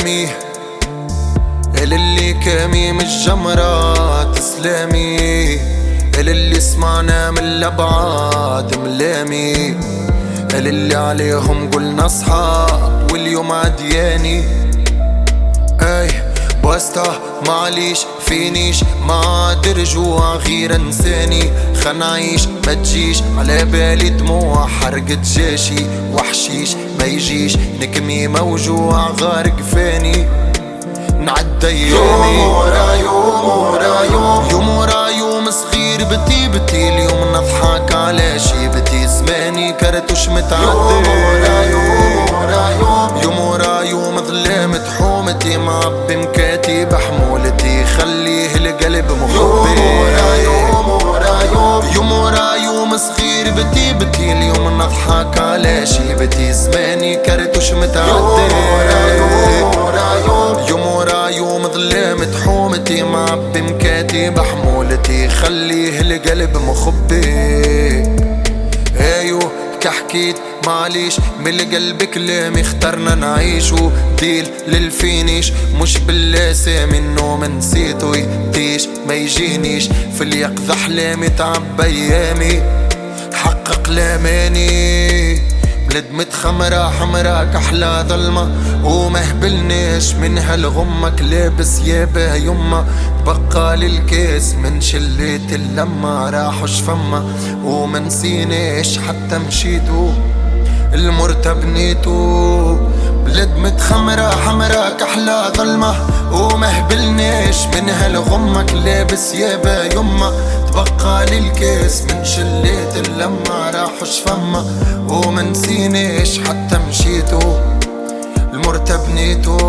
سلامي اللي كامي من الجمرة تسلامي اللي سمعنا من الأبعاد ملامي اللي عليهم قلنا أصحاب واليوم عدياني. اي بوسطة معليش فينيش ما عاد رجوع غير انساني. خنعيش ما تجيش على بالي دموع حرقت جاشي وحشيش ما يجيش نكمي موجوع غارق فاني. نعدى ايامي يوم ورا يوم ورا يوم يوم ورا يوم صغير بتي اليوم نضحك على شي بتي زماني كرتوش متعدي. يوم ورا يوم ورا يوم يوم ورا يوم ظلامة حومتي معبي مكاتي بحمولتي خليه القلب مخبي. يوم ورا يوم ورا يوم يوم ورا يوم صغير بتي اليوم نضحك على شي بتي زماني كرتوش متعدي. يوم ورا يوم ورا يوم يوم ورا يوم ظلامة حومتي معبي مكاتي بحمولتي خليه القلب مخبي. ايو كحكيت معليش من القلب كلامي اخترنا نعيشو ديل للفينيش مش باللاسامي النوم نسيتو يديش ما يجينيش في اليقظة احلامي تعب ايامي حقق لاماني. بلد متخمرة حمرا كحلى ظلمة ومهبلناش من هالغمك لابس يابا يما بقى للكاس من شليت اللمة راحوش فما ومنسيناش حتى مشيتو المرتب نيتو. بلد متخمرة حمرا كحلى ظلمة ومهبلناش من هالغمك لابس يابا يما تبقى للكاس من شليت اللمة راحوش فما ومنسيناش حتى مشيتو المرتب نيتو.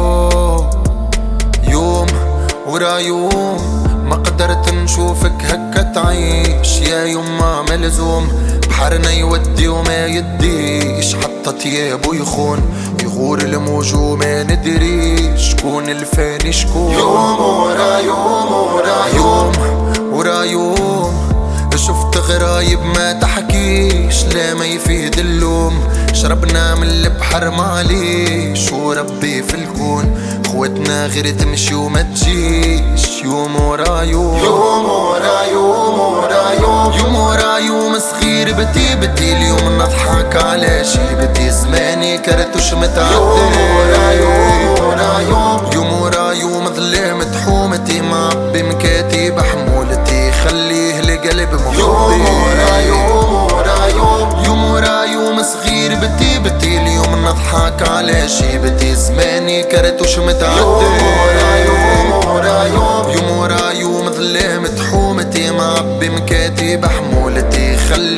يوم ورا يوم ما قدرت نشوفك هكا تعيش يا يما ملزوم بحرنا يودي وما يديش حتى طيابو يخون يغور الموج وما ندري شكون الفاني شكون. يوم ورا يوم ورا يوم ورا يوم شفت غرايب ما تحكيش لا ما يفيد اللوم شربنا من البحر معليش وربي في الكون خوتنا غير تمشي وما تجيش. يوم ورا يوم يوم ورا يوم ورا يوم يوم ورا يوم صغير بتي اليوم نضحك على شي بتي زماني كرتوش متعدي. يوم ورا يوم ورا يوم يوم ورا يوم ظلامة حومتي معبي مكاتي بحمولتي خليه القلب مخبي. يوم ورا يوم ورا يوم يوم ورا يوم صغير بتي اليوم نضحك على شي بتي زماني كرتوش متعدي. يوم ورا يوم ورا يوم يوم ورا يوم ظلامة حومتي معبي مكاتي بحمولتي خلي